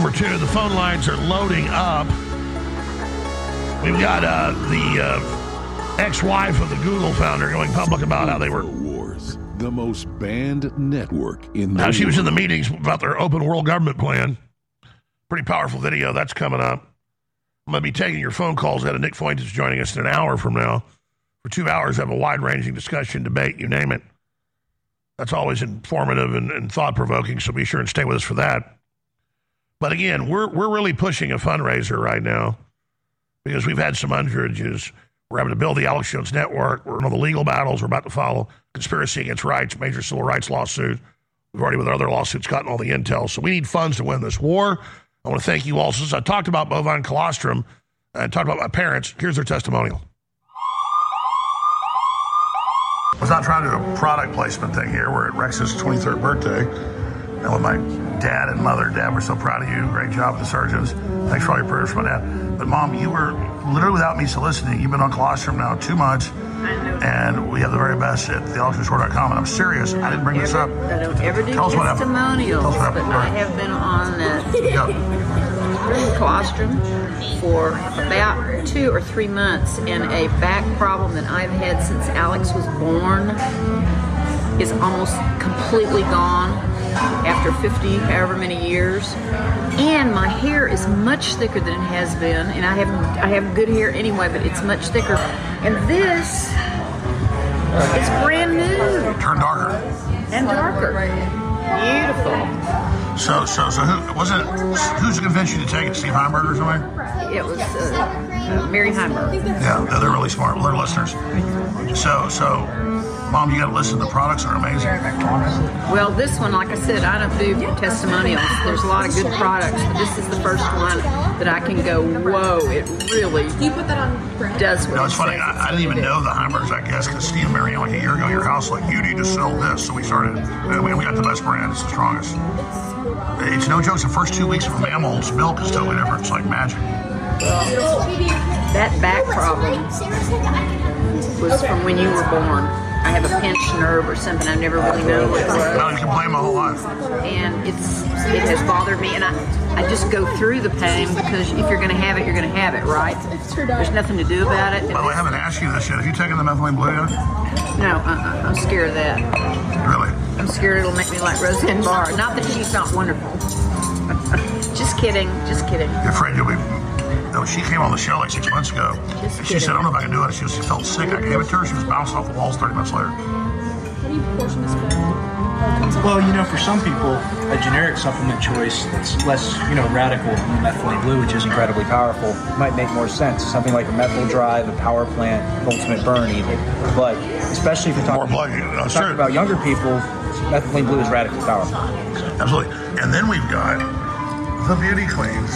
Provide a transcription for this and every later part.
number 2. The phone lines are loading up. We've got the ex-wife of the Google founder going public about how they were... Wars, the most banned network in the Now, she was in world. the meetings about their open world government plan. Pretty powerful video. That's coming up. I'm going to be taking your phone calls. Nick Fuentes is joining us in an hour from now. For 2 hours, have a wide-ranging discussion, debate, you name it. That's always informative and thought-provoking, so be sure and stay with us for that. But again, we're really pushing a fundraiser right now because we've had some underages. We're having to build the Alex Jones Network. We're in all the legal battles we're about to follow. Conspiracy against rights, major civil rights lawsuit. We've already, with our other lawsuits, gotten all the intel. So we need funds to win this war. I want to thank you all. Since I talked about bovine colostrum and talked about my parents, here's their testimonial. I was not trying to do a product placement thing here. We're at Rex's 23rd birthday. And with my dad and mother, Dad, we're so proud of you. Great job with the surgeons. Thanks for all your prayers for my dad. But Mom, you were literally without me soliciting. You've been on colostrum now 2 months. I know. And we have the very best at thealexjonesshore.com. And I'm serious. I didn't bring this up. I don't ever do Tell us what happened. testimonials, Tell us what but happened. I have been on Yeah. colostrum for about 2 or 3 months, and a back problem that I've had since Alex was born is almost completely gone after 50 however many years. And my hair is much thicker than it has been, and I have good hair anyway, but it's much thicker. And this is brand new Turn darker. and darker. Beautiful. So who's convinced you to take it? Steve Heimberg or something? It was Mary Heimer. Yeah, they're really smart. They're listeners. So, Mom, you got to listen. The products are amazing. Well, this one, like I said, I don't do testimonials. There's a lot of good products, but this is the first one that I can go, whoa, it really does what No, it's it funny. says I didn't even know the Heimbergs, I guess, because Steve and Mary, like a year ago, your house, like, you need to sell this. So we started, and we got the best brand. It's the strongest. It's no joke. The first 2 weeks of mammals milk is totally different. It's like magic. That back problem was from when you were born. I have a pinched nerve or something. I've never really known what it was. No, you can blame my whole life. And it has bothered me, and I just go through the pain because if you're going to have it, you're going to have it, right? There's nothing to do about it. By the way, I haven't asked you this yet. Have you taken the methylene blue yet? No, I'm scared of that. Really? I'm scared it'll make me like Roseanne Barr. Not that she's not wonderful. Just kidding. You're afraid you'll be... No, she came on the show like 6 months ago. And she said, I don't know if I can do it. She felt sick. I gave it to her. She was bouncing off the walls 30 minutes later. Well, for some people, a generic supplement choice that's less, radical than methylene blue, which is incredibly powerful, might make more sense. Something like a methyl drive, a power plant, ultimate burn even. But especially if you're More talking, blood. That's true. about younger people, methylene blue is radically powerful. Absolutely. And then we've got the beauty queens.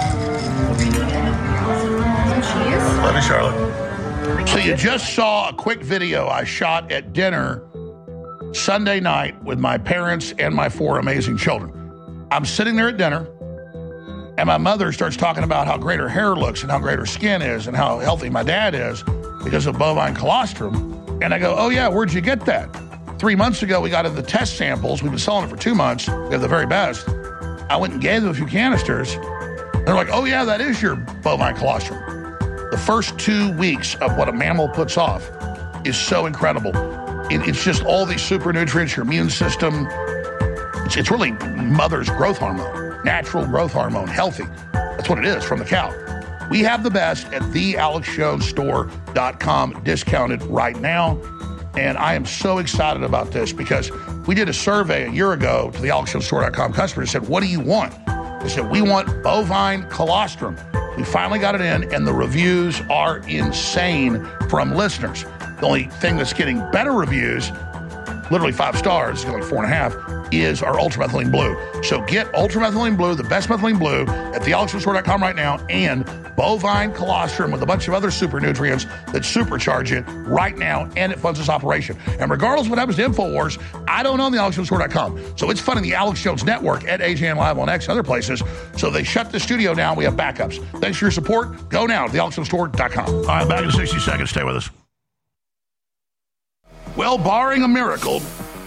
Love you, Charlotte. So you just saw a quick video I shot at dinner Sunday night with my parents and my 4 amazing children. I'm sitting there at dinner, and my mother starts talking about how great her hair looks and how great her skin is and how healthy my dad is because of bovine colostrum. And I go, oh yeah, where'd you get that? 3 months ago, we got in the test samples. We've been selling it for 2 months. We have the very best. I went and gave them a few canisters. They're like, oh yeah, that is your bovine colostrum. The first 2 weeks of what a mammal puts off is so incredible. It's just all these super nutrients, your immune system. It's really mother's growth hormone, natural growth hormone, healthy. That's what it is from the cow. We have the best at thealexjonesstore.com, discounted right now. And I am so excited about this because we did a survey a year ago to the AlexJonesStore.com customers and said, what do you want? They said, we want bovine colostrum. We finally got it in, and the reviews are insane from listeners. The only thing that's getting better reviews, literally 5 stars, like 4.5, is our Ultramethylene Blue. So get Ultramethylene Blue, the best methylene blue, at thealexjonesstore.com right now, and bovine colostrum with a bunch of other super nutrients that supercharge it right now, and it funds this operation. And regardless of what happens to InfoWars, I don't own the AlexJonesStore.com. So it's funding the Alex Jones Network at AJN Live on X and other places. So they shut the studio down. We have backups. Thanks for your support. Go now to thealexjonesstore.com. All right, back in 60 seconds. Stay with us. Well, barring a miracle,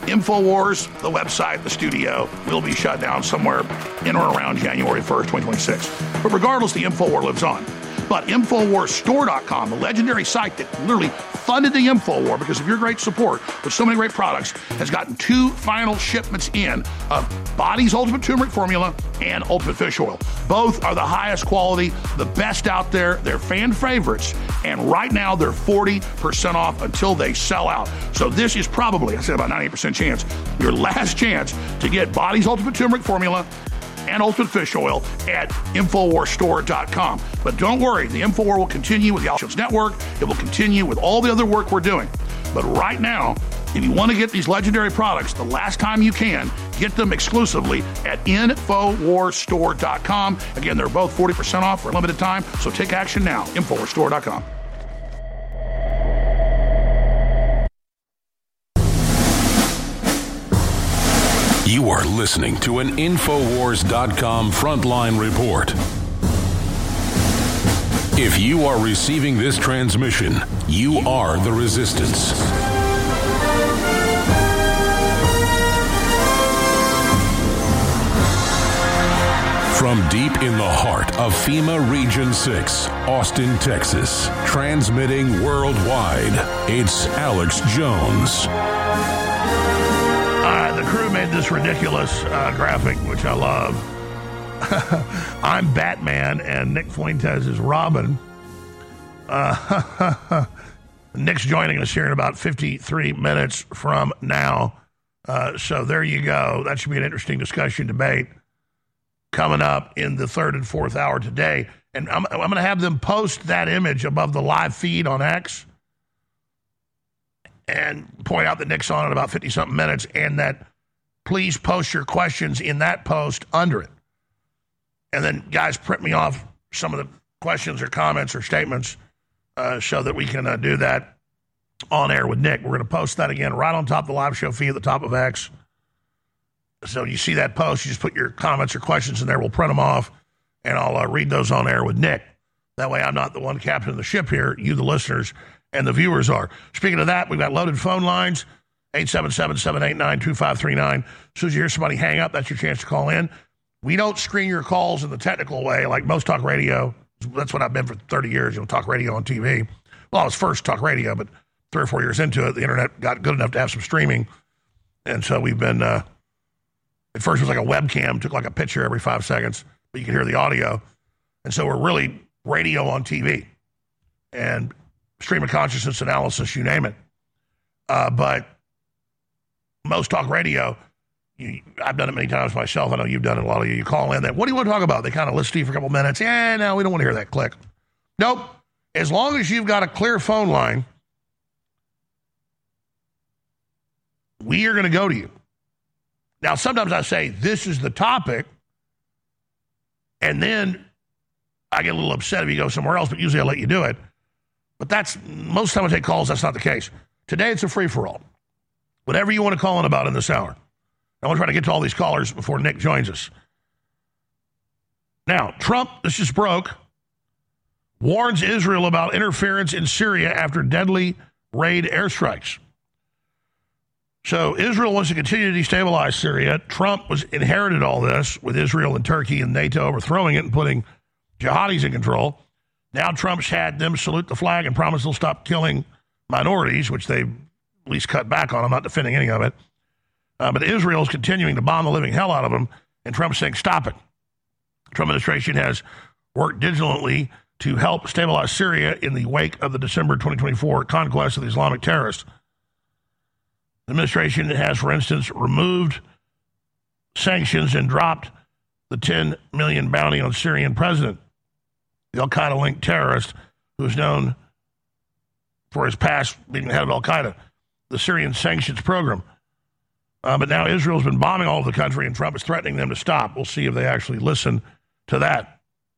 InfoWars, the website, the studio, will be shut down somewhere in or around January 1st, 2026. But regardless, the InfoWar lives on. But InfoWarsStore.com, the legendary site that literally funded the InfoWar because of your great support with so many great products, has gotten 2 final shipments in of Body's Ultimate Turmeric Formula and Ultimate Fish Oil. Both are the highest quality, the best out there. They're fan favorites. And right now, they're 40% off until they sell out. So this is probably, I said about 98% chance, your last chance to get Body's Ultimate Turmeric Formula and Ultimate Fish Oil at InfoWarsStore.com. But don't worry, the InfoWar will continue with the Alex Jones Network. It will continue with all the other work we're doing. But right now, if you want to get these legendary products, the last time you can, get them exclusively at InfoWarsStore.com. Again, they're both 40% off for a limited time, so take action now. InfoWarsStore.com. You are listening to an InfoWars.com frontline report. If you are receiving this transmission, you are the resistance. From deep in the heart of FEMA Region 6, Austin, Texas, transmitting worldwide, it's Alex Jones. The crew made this ridiculous graphic, which I love. I'm Batman, and Nick Fuentes is Robin. Nick's joining us here in about 53 minutes from now. So there you go. That should be an interesting discussion debate coming up in the 3rd and 4th hour today. And I'm going to have them post that image above the live feed on X and point out that Nick's on in about 50-something minutes, and that please post your questions in that post under it. And then, guys, print me off some of the questions or comments or statements so that we can do that on air with Nick. We're going to post that again right on top of the live show feed at the top of X. So you see that post, you just put your comments or questions in there. We'll print them off, and I'll read those on air with Nick. That way I'm not the one captaining the ship here. You, the listeners, and the viewers are. Speaking of that, we've got loaded phone lines, 877-789-2539. As soon as you hear somebody hang up, that's your chance to call in. We don't screen your calls in the technical way like most talk radio. That's what I've been for 30 years, talk radio on TV. Well, I was first talk radio, but 3 or 4 years into it, the internet got good enough to have some streaming. And so we've been, at first it was like a webcam, took like a picture every 5 seconds, but you could hear the audio. And so we're really radio on TV and stream of consciousness analysis, you name it. But most talk radio, I've done it many times myself. I know you've done it, a lot of you. You call in, what do you want to talk about? They kind of listen to you for a couple minutes. Yeah, no, we don't want to hear that click. Nope. As long as you've got a clear phone line, we are going to go to you. Now, sometimes I say, this is the topic, and then I get a little upset if you go somewhere else, but usually I'll let you do it. But that's, most of the time I take calls, that's not the case. Today, it's a free-for-all. Whatever you want to call in about in this hour. I want to try to get to all these callers before Nick joins us. Now, Trump, this just broke, warns Israel about interference in Syria after deadly raid airstrikes. So Israel wants to continue to destabilize Syria. Trump inherited all this with Israel and Turkey and NATO overthrowing it and putting jihadis in control. Now Trump's had them salute the flag and promise they'll stop killing minorities, which they've at least cut back on. I'm not defending any of it. But Israel is continuing to bomb the living hell out of them, and Trump's saying, stop it. The Trump administration has worked diligently to help stabilize Syria in the wake of the December 2024 conquest of the Islamic terrorists. The administration has, for instance, removed sanctions and dropped the $10 million bounty on Syrian president, the al-Qaeda-linked terrorist who is known for his past being the head of al-Qaeda, the Syrian sanctions program. But now Israel's been bombing all over the country, and Trump is threatening them to stop. We'll see if they actually listen to that.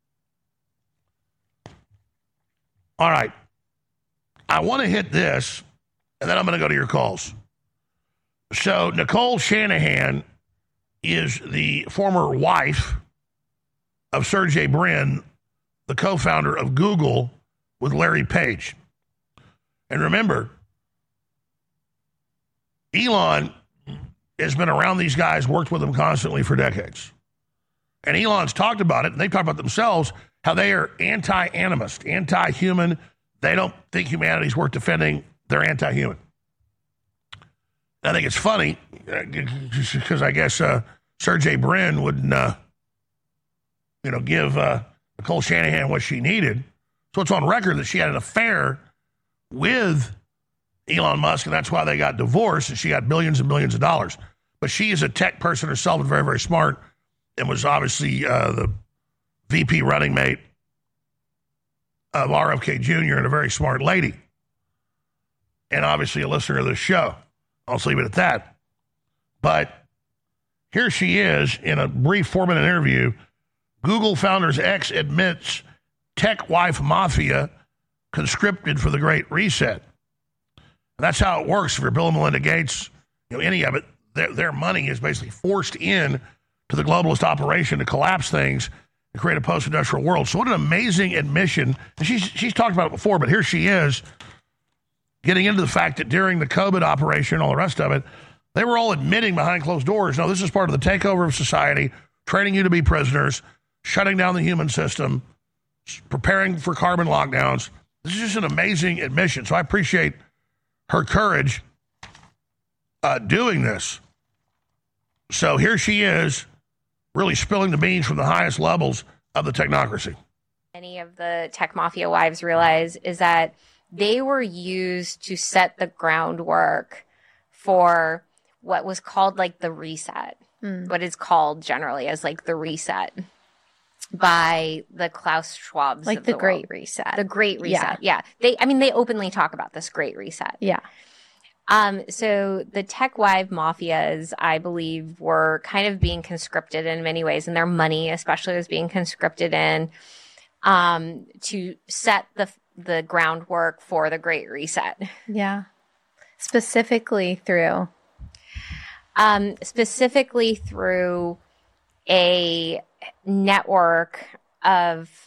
All right. I want to hit this, and then I'm going to go to your calls. So Nicole Shanahan is the former wife of Sergey Brin, the co-founder of Google with Larry Page. And remember, Elon has been around these guys, worked with them constantly for decades. And Elon's talked about it, and they talk about themselves, how they are anti-animist, anti-human. They don't think humanity's worth defending. They're anti-human. I think it's funny, because I guess Sergey Brin wouldn't, give Nicole Shanahan what she needed. So it's on record that she had an affair with Elon Musk, and that's why they got divorced, and she got billions and billions of dollars. But she is a tech person herself and very, very smart, and was obviously the VP running mate of RFK Jr. and a very smart lady. And obviously a listener of this show. I'll just leave it at that. But here she is in a brief 4-minute interview. Google founder's ex admits tech wife mafia conscripted for the Great Reset. And that's how it works for Bill and Melinda Gates. Any of it, their money is basically forced in to the globalist operation to collapse things and create a post-industrial world. So what an amazing admission. And she's talked about it before, but here she is getting into the fact that during the COVID operation and all the rest of it, they were all admitting behind closed doors, no, this is part of the takeover of society, training you to be prisoners, shutting down the human system, preparing for carbon lockdowns. This is just an amazing admission. So I appreciate her courage doing this. So here she is, really spilling the beans from the highest levels of the technocracy. Many of the tech mafia wives realize is that they were used to set the groundwork for what was called like the reset, what is called generally as like the reset by the Klaus Schwabs. Like the Great Reset. The Great Reset. Yeah. They openly talk about this Great Reset. Yeah. So the tech wife mafias, I believe, were kind of being conscripted in many ways, and their money especially was being conscripted in to set the groundwork for the Great Reset. Yeah. Specifically through a network of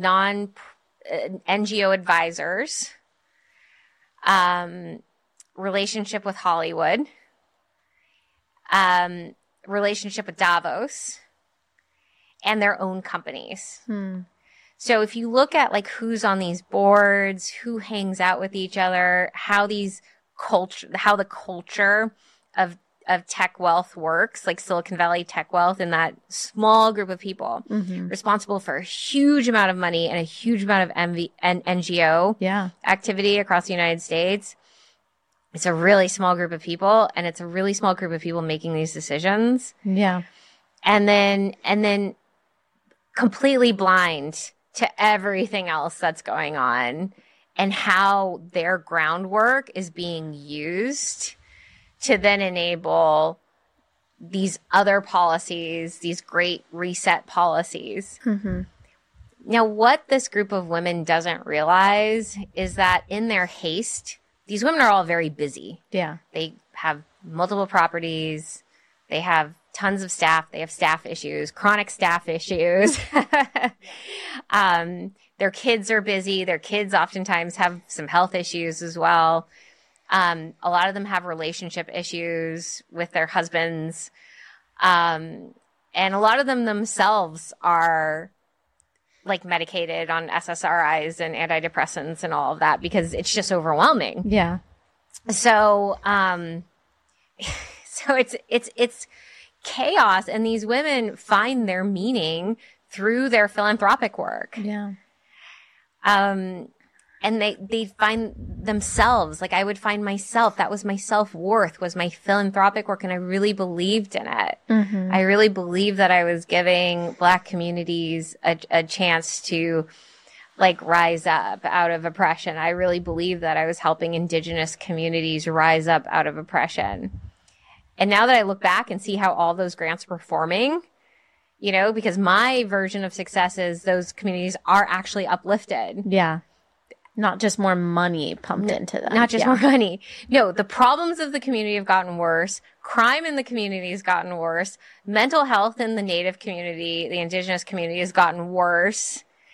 NGO advisors, relationship with Hollywood, relationship with Davos, and their own companies. So if you look at like who's on these boards, who hangs out with each other, how the culture of tech wealth works, like Silicon Valley tech wealth, and that small group of people responsible for a huge amount of money and a huge amount of NGO activity across the United States. It's a really small group of people, and it's a really small group of people making these decisions. Yeah. And then completely blind to everything else that's going on and how their groundwork is being used to then enable these other policies, these Great Reset policies. Now, what this group of women doesn't realize is that in their haste, these women are all very busy. Yeah. They have multiple properties. They have tons of staff. They have staff issues, chronic staff issues. Their kids are busy. Their kids oftentimes have some health issues as well. A lot of them have relationship issues with their husbands. And a lot of them themselves are like medicated on SSRIs and antidepressants and all of that because it's just overwhelming. Yeah. So, so it's chaos, and these women find their meaning through their philanthropic work. Yeah. And they find themselves, like I would find myself, that was my self-worth, was my philanthropic work, and I really believed in it. I really believed that I was giving Black communities a chance to like rise up out of oppression. I really believed that I was helping Indigenous communities rise up out of oppression. And now that I look back and see how all those grants are performing, you know, because my version of success is those communities are actually uplifted. Yeah. Not just more money pumped into them. Not just more money. No, the problems of the community have gotten worse. Crime in the community has gotten worse. Mental health in the Native community, the Indigenous community has gotten worse.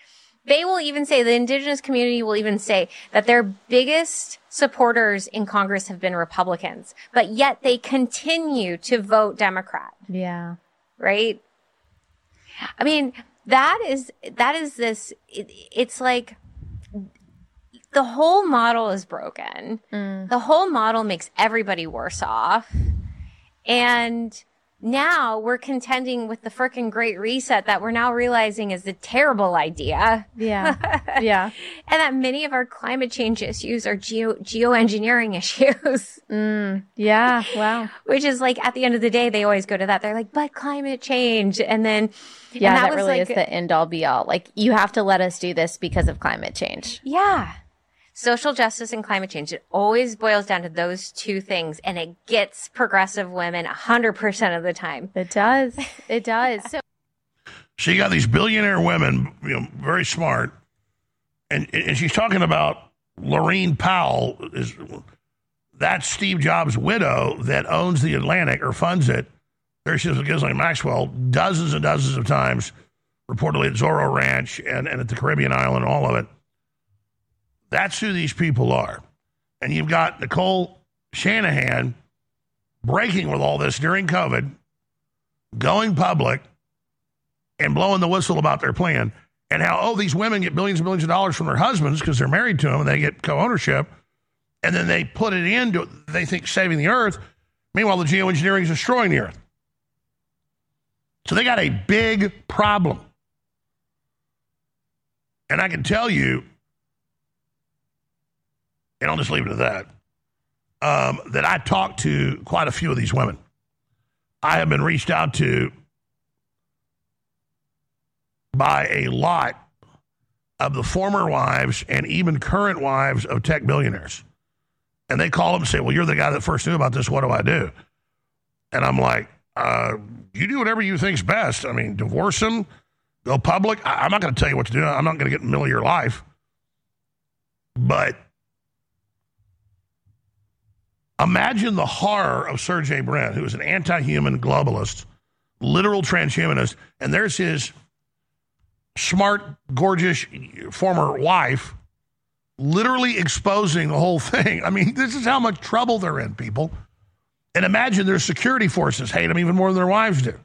They will even say, the indigenous community will even say that their biggest supporters in Congress have been Republicans, but yet they continue to vote Democrat. Yeah. Right? I mean, that is this, it's like the whole model is broken. The whole model makes everybody worse off. And now we're contending with the frickin' Great Reset that we're now realizing is a terrible idea. Yeah. Yeah. And that many of our climate change issues are geoengineering issues. Yeah. Wow. Which is like, at the end of the day, they always go to that. They're like, but climate change. And then, yeah, and that really is the end all be all. Like, you have to let us do this because of climate change. Yeah. Social justice and climate change. It always boils down to those two things, and it gets progressive women 100% of the time. It does. It does. So you got these billionaire women, very smart, and she's talking about Laurene Powell. That's Steve Jobs' widow that owns the Atlantic or funds it. There she is with Ghislaine Maxwell dozens and dozens of times, reportedly at Zorro Ranch and at the Caribbean island, all of it. That's who these people are. And you've got Nicole Shanahan breaking with all this during COVID, going public, and blowing the whistle about their plan, and how, these women get billions and billions of dollars from their husbands because they're married to them and they get co-ownership, and then they put it into, they think, saving the earth. Meanwhile, the geoengineering is destroying the earth. So they got a big problem. And I can tell you, and I'll just leave it at that, that I talked to quite a few of these women. I have been reached out to by a lot of the former wives and even current wives of tech billionaires. And they call them and say, well, you're the guy that first knew about this. What do I do? And I'm like, you do whatever you think's best. I mean, divorce them, go public. I'm not going to tell you what to do. I'm not going to get in the middle of your life. But imagine the horror of Sergey Brin, who is an anti-human globalist, literal transhumanist, and there's his smart, gorgeous former wife literally exposing the whole thing. I mean, this is how much trouble they're in, people. And imagine their security forces hate them even more than their wives do.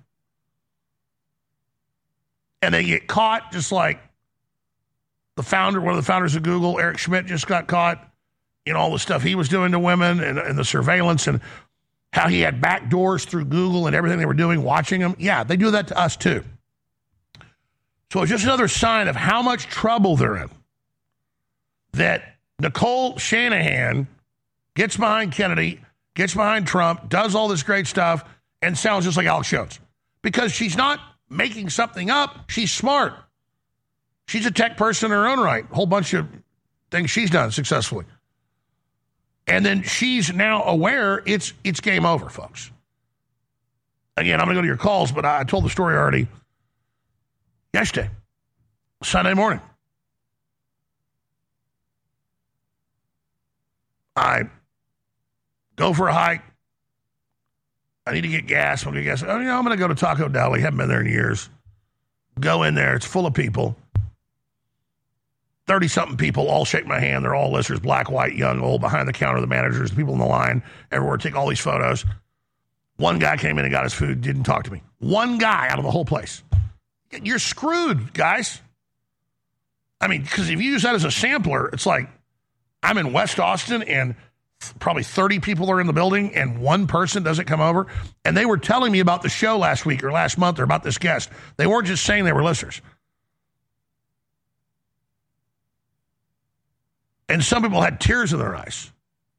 And they get caught just like the founder, one of the founders of Google, Eric Schmidt, just got caught in all the stuff he was doing to women and the surveillance and how he had back doors through Google and everything they were doing, watching them. Yeah, they do that to us too. So it's just another sign of how much trouble they're in. That Nicole Shanahan gets behind Kennedy, gets behind Trump, does all this great stuff, and sounds just like Alex Jones. Because she's not making something up. She's smart. She's a tech person in her own right. A whole bunch of things she's done successfully. And then she's now aware it's game over, folks. Again, I'm going to go to your calls, but I told the story already yesterday, Sunday morning. I go for a hike. I need to get gas. I'm going to go to Taco Deli. Haven't been there in years. Go in there. It's full of people. 30-something people all shake my hand. They're all listeners, black, white, young, old, behind the counter, the managers, the people in the line, everywhere, take all these photos. One guy came in and got his food, didn't talk to me. One guy out of the whole place. You're screwed, guys. I mean, because if you use that as a sampler, it's like I'm in West Austin and probably 30 people are in the building and one person doesn't come over. And they were telling me about the show last week or last month or about this guest. They weren't just saying they were listeners. And some people had tears in their eyes.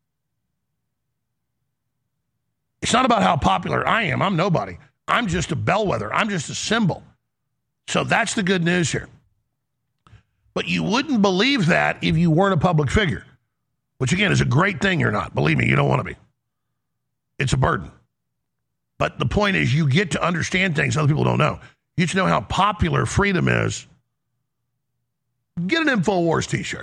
It's not about how popular I am. I'm nobody. I'm just a bellwether. I'm just a symbol. So that's the good news here. But you wouldn't believe that if you weren't a public figure, which, again, is a great thing you're not. Believe me, you don't want to be. It's a burden. But the point is you get to understand things other people don't know. You get to know how popular freedom is. Get an InfoWars t-shirt.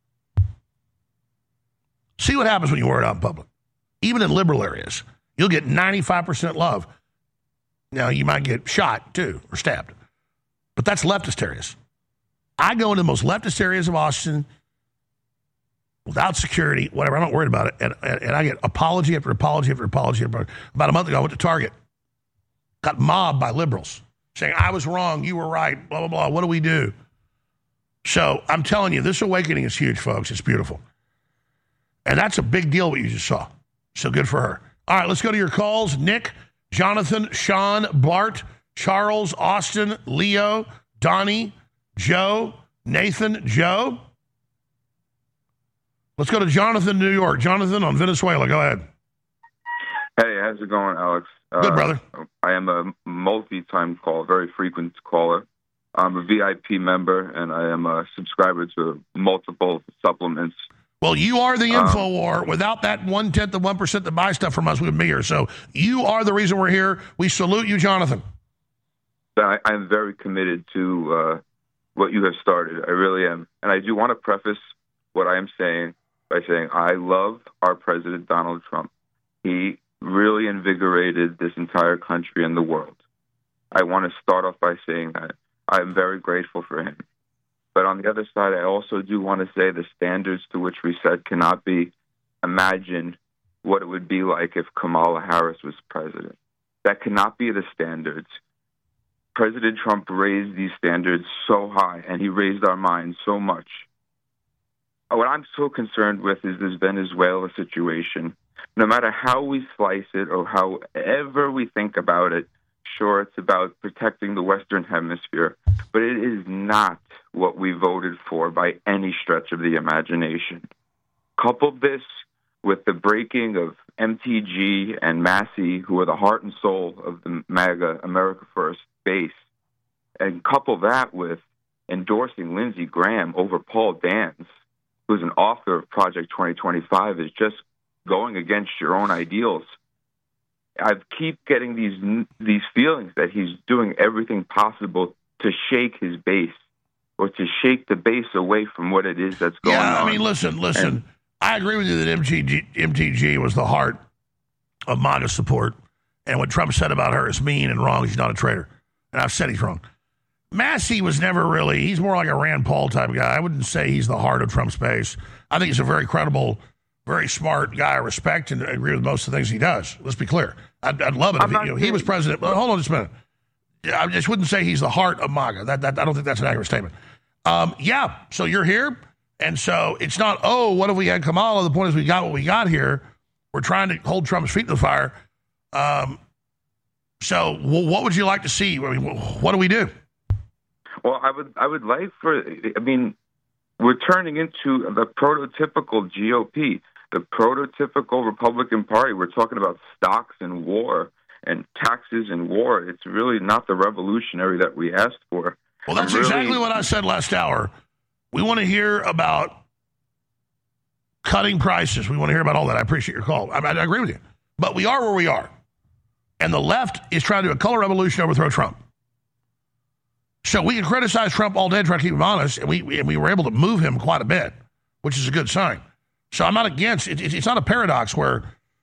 See what happens when you wear it out in public. Even in liberal areas, you'll get 95% love. Now, you might get shot, too, or stabbed. But that's leftist areas. I go into the most leftist areas of Austin without security, whatever. I'm not worried about it. And I get apology after apology after apology. About a month ago, I went to Target. Got mobbed by liberals saying, I was wrong, you were right, blah, blah, blah. What do we do? So I'm telling you, this awakening is huge, folks. It's beautiful. And that's a big deal what you just saw. So good for her. All right, let's go to your calls. Nick, Jonathan, Sean, Bart, Charles, Austin, Leo, Donnie, Joe, Nathan, Joe. Let's go to Jonathan, New York. Jonathan on Venezuela. Go ahead. Hey, how's it going, Alex? Good, brother. I am a multi-time caller, very frequent caller. I'm a VIP member, and I am a subscriber to multiple supplements. Well, you are the info war. Without that 1/10 of 1% that buy stuff from us, we wouldn't be here. So you are the reason we're here. We salute you, Jonathan. I'm very committed to what you have started. I really am. And I do want to preface what I am saying by saying I love our President Donald Trump. He really invigorated this entire country and the world. I want to start off by saying that. I'm very grateful for him. But on the other side, I also do want to say the standards to which we set cannot be imagined what it would be like if Kamala Harris was president. That cannot be the standards. President Trump raised these standards so high, and he raised our minds so much. What I'm so concerned with is this Venezuela situation. No matter how we slice it or however we think about it, sure, it's about protecting the Western Hemisphere, but it is not what we voted for by any stretch of the imagination. Couple this with the breaking of MTG and Massey, who are the heart and soul of the MAGA America First base, and couple that with endorsing Lindsey Graham over Paul Dance, who's an author of Project 2025, is just going against your own ideals. I keep getting these feelings that he's doing everything possible to shake his base or to shake the base away from what it is that's going on. Yeah, I mean, listen. And I agree with you that MTG was the heart of MAGA support, and what Trump said about her is mean and wrong. She's not a traitor. And I've said he's wrong. Massey was never really, he's more like a Rand Paul type guy. I wouldn't say he's the heart of Trump's base. I think he's a very credible, very smart guy I respect and agree with most of the things he does. Let's be clear. I'd love it if he was president. But hold on just a minute. I just wouldn't say he's the heart of MAGA. I don't think that's an accurate statement. Yeah, so you're here, and so it's not, what if we had Kamala? The point is we got what we got here. We're trying to hold Trump's feet to the fire. So what would you like to see? I mean, what do we do? Well, I would like we're turning into the prototypical GOP, the prototypical Republican Party. We're talking about stocks and war and taxes and war. It's really not the revolutionary that we asked for. Well, that's exactly what I said last hour. We want to hear about cutting prices. We want to hear about all that. I appreciate your call. I agree with you. But we are where we are. And the left is trying to do a color revolution to overthrow Trump. So we can criticize Trump all day, try to keep him honest, and we were able to move him quite a bit, which is a good sign. So I'm not against it. It's not a paradox where,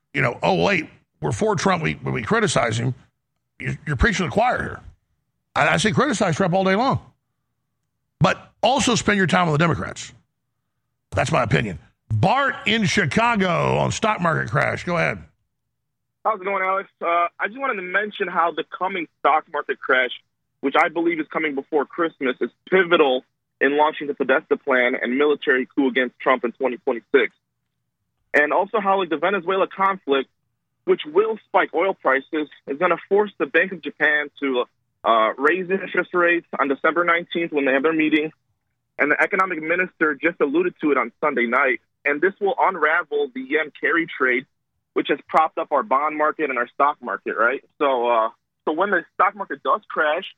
we're for Trump when we criticize him. You're preaching to the choir here. I say criticize Trump all day long. But also spend your time with the Democrats. That's my opinion. Bart in Chicago on stock market crash. Go ahead. How's it going, Alex? I just wanted to mention how the coming stock market crash, which I believe is coming before Christmas, is pivotal in launching the Podesta plan and military coup against Trump in 2026. And also how the Venezuela conflict, which will spike oil prices, is going to force the Bank of Japan to raise interest rates on December 19th when they have their meeting. And the economic minister just alluded to it on Sunday night. And this will unravel the yen carry trade, which has propped up our bond market and our stock market, right? So when the stock market does crash,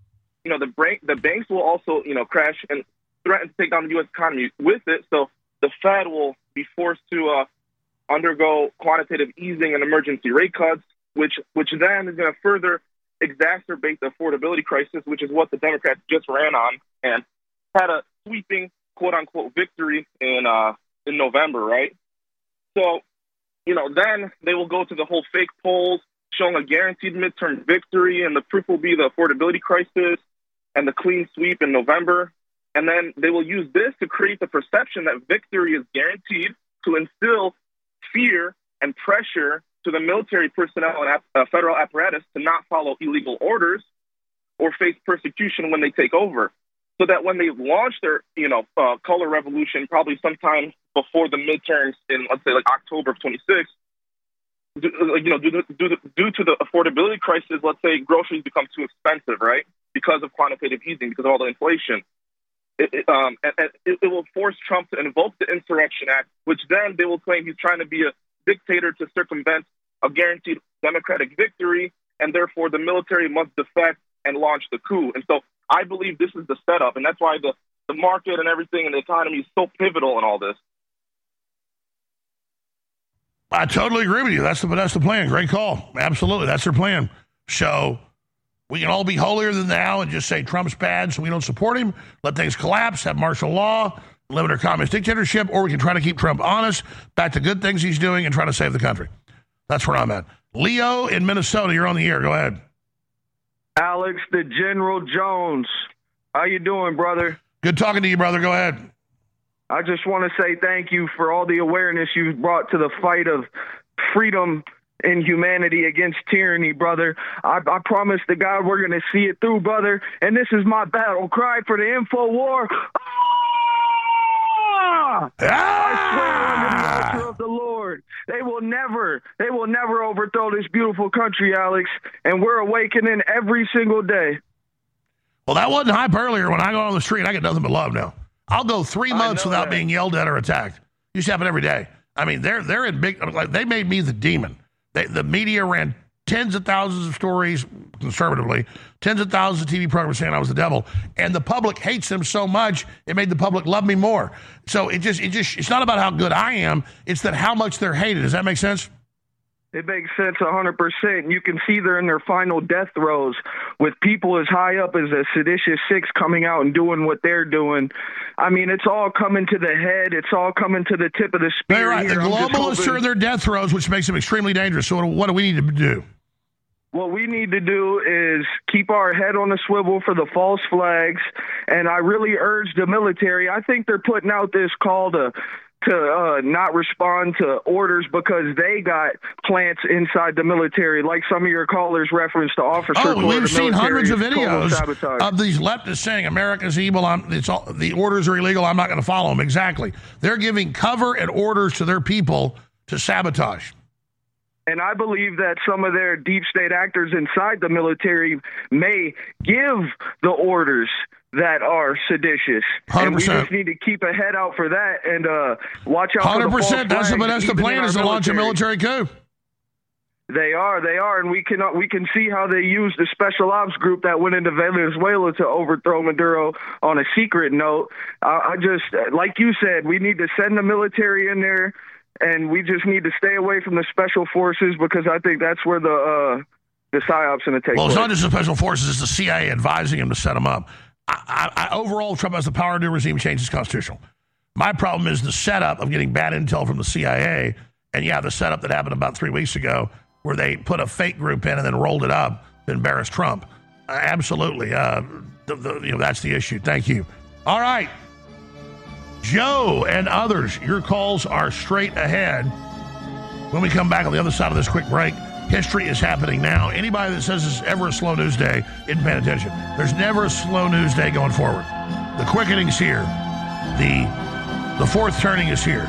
the banks will also, crash and threaten to take down the U.S. economy with it. So the Fed will be forced to undergo quantitative easing and emergency rate cuts, which then is going to further exacerbate the affordability crisis, which is what the Democrats just ran on and had a sweeping quote-unquote victory in November, right? So, then they will go to the whole fake polls showing a guaranteed midterm victory, and the proof will be the affordability crisis and the clean sweep in November. And then they will use this to create the perception that victory is guaranteed, to instill fear and pressure to the military personnel and federal apparatus to not follow illegal orders or face persecution when they take over. So that when they launch their, color revolution, probably sometime before the midterms in, let's say, like October of 26, due to the affordability crisis, let's say groceries become too expensive, right? Because of quantitative easing, because of all the inflation. It will force Trump to invoke the Insurrection Act, which then they will claim he's trying to be a dictator to circumvent a guaranteed democratic victory, and therefore the military must defect and launch the coup. And so I believe this is the setup, and that's why the market and everything and the economy is so pivotal in all this. I totally agree with you. That's the plan. Great call. Absolutely. That's their plan. So we can all be holier than thou and just say Trump's bad, so we don't support him, let things collapse, have martial law, live under communist dictatorship, or we can try to keep Trump honest, back to good things he's doing, and try to save the country. That's where I'm at. Leo in Minnesota, you're on the air. Go ahead. Alex, the General Jones. How you doing, brother? Good talking to you, brother. Go ahead. I just want to say thank you for all the awareness you've brought to the fight of freedom and humanity against tyranny, brother. I promise to God we're going to see it through, brother. And this is my battle cry for the info war. I swear on the altar of the Lord, they will never overthrow this beautiful country, Alex. And we're awakening every single day. Well, that wasn't hype earlier. When I go on the street, I get nothing but love now. I'll go 3 months without being yelled at or attacked. Used to happen every day. I mean, they're in big, like, they made me the demon. The media ran tens of thousands of stories, conservatively, tens of thousands of TV programs saying I was the devil. And the public hates them so much, it made the public love me more. So it's not about how good I am, it's that how much they're hated. Does that make sense? It makes sense 100%. You can see they're in their final death throes with people as high up as the seditious six coming out and doing what they're doing. I mean, it's all coming to the head. It's all coming to the tip of the spear. They're right. The globalists are in their death throes, which makes them extremely dangerous. So what do we need to do? What we need to do is keep our head on the swivel for the false flags. And I really urge the military. I think they're putting out this call to not respond to orders because they got plants inside the military, like some of your callers referenced the officer. Oh, we've seen hundreds of videos of these leftists saying America's evil. The orders are illegal. I'm not going to follow them. Exactly. They're giving cover and orders to their people to sabotage. And I believe that some of their deep state actors inside the military may give the orders that are seditious. 100%. And we just need to keep a head out for that and watch out 100%. for the false That's flags, the plan, is to launch a military coup. They are, and we can see how they used the special ops group that went into Venezuela to overthrow Maduro on a secret note. I just, like you said, we need to send the military in there, and we just need to stay away from the special forces because I think that's where the PSYOP's going to take place. Well, it's not just the special forces; it's the CIA advising him to set them up. Overall, Trump has the power to do regime change is constitutional. My problem is the setup of getting bad intel from the CIA, and the setup that happened about 3 weeks ago, where they put a fake group in and then rolled it up to embarrass Trump. Absolutely, that's the issue. Thank you. All right, Joe and others, your calls are straight ahead. When we come back on the other side of this quick break, history is happening now. Anybody that says it's ever a slow news day isn't paying attention. There's never a slow news day going forward. The quickening's here. The fourth turning is here.